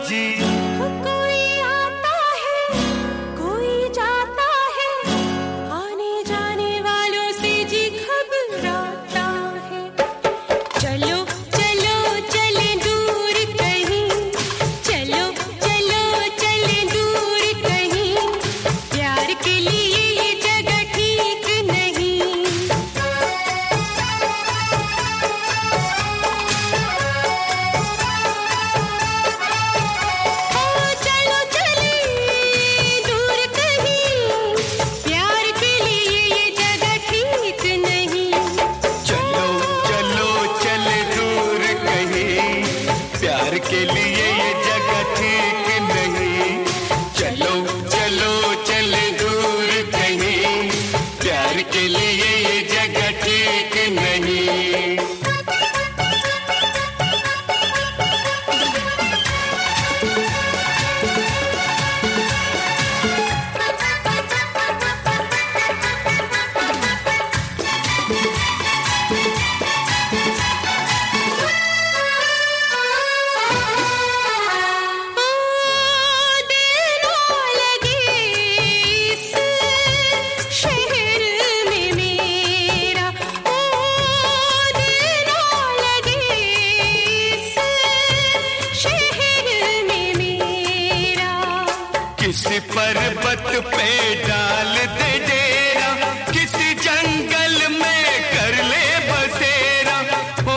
जी। कोई आता है कोई जाता है, आने जाने वालों से जी घबराता है। चलो चलो चले दूर कहीं, चलो चलो चले दूर कहीं, प्यार के लिए ये जगह ठीक नहीं। चलो चले दूर कहीं, प्यार के लिए ये जगह ठीक नहीं। चलो चलो चले दूर कहीं, प्यार के लिए ये जगह ठीक नहीं। चलो चलो चले दूर कहीं, प्यार के लिए ये जगह ठीक नहीं। देर लगे इस शहर में मेरा, देर लगे इस शहर में मेरा। किसी पर्वत पे डाल दे डेरा, किसी जंगल में कर ले बसेरा। हो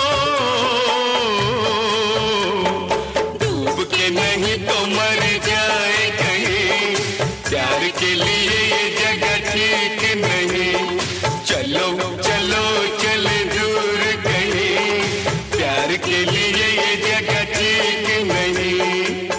डूब के नहीं तो मर जाए कहीं, प्यार के लिए ये जगह ठीक नहीं। चलो चलो चले दूर कहीं, प्यार के लिए ये जगह ठीक नहीं।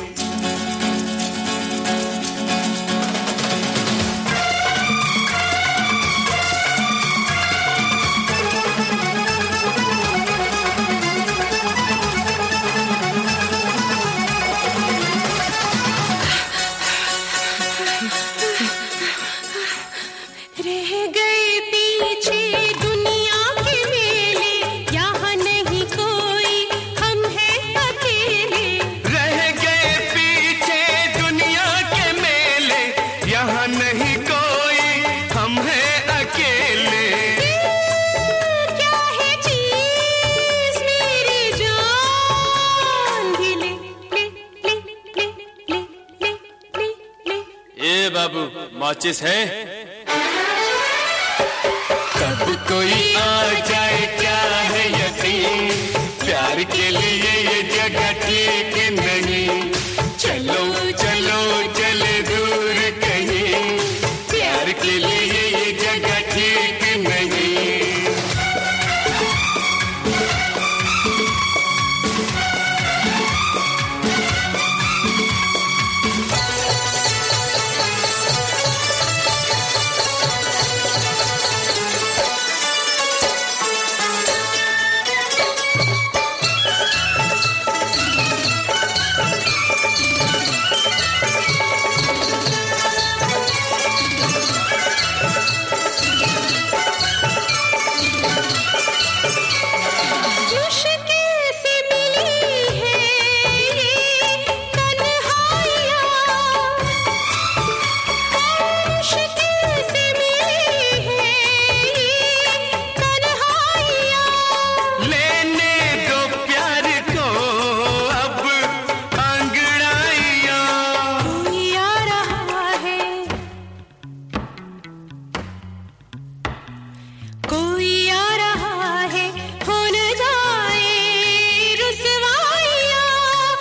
रह गए पीछे दुनिया के मेले, यहाँ नहीं कोई हम हैं अकेले। रह गए पीछे दुनिया के मेले, यहाँ नहीं कोई हम हैं अकेले। क्या है चीज़ मेरी जान भी ले ले ले ले ले ले ले ले। ए बाबू, माचिस है? कब कोई आ जाए क्या है यकीन, प्यार के लिए ये जगह ठीक नहीं। चलो चलो चले दूर कहीं, प्यार के लिए ये जगह ठीक नहीं। मुश्किल से मिली है ये तन्हाइयाँ, मुश्किल से मिली है ये तन्हाइयाँ। लेने दो प्यार को अब अंगड़ाइयाँ। कोई आ रहा है, कोई आ रहा है, हो न जाए रुसवाइयाँ।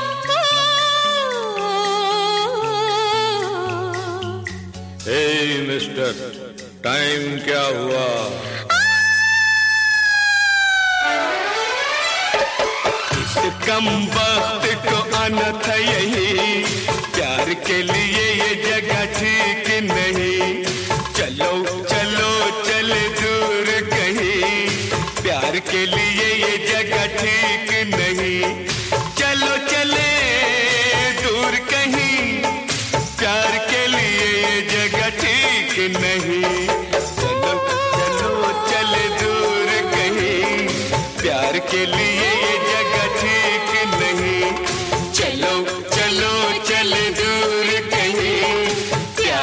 ए मिस्टर, टाइम क्या हुआ? इस कम वक्त को आना था यही, प्यार के लिए ये जगह ठीक नहीं। चलो चलो चले दूर कहीं, प्यार के लिए ये जगह ठीक नहीं। चलो चले दूर कहीं, प्यार के लिए ये जगह ठीक नहीं। चलो चलो चले दूर कहीं, प्यार के लिए ये जगह ठीक नहीं। चलो चलो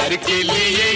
प्यार के लिए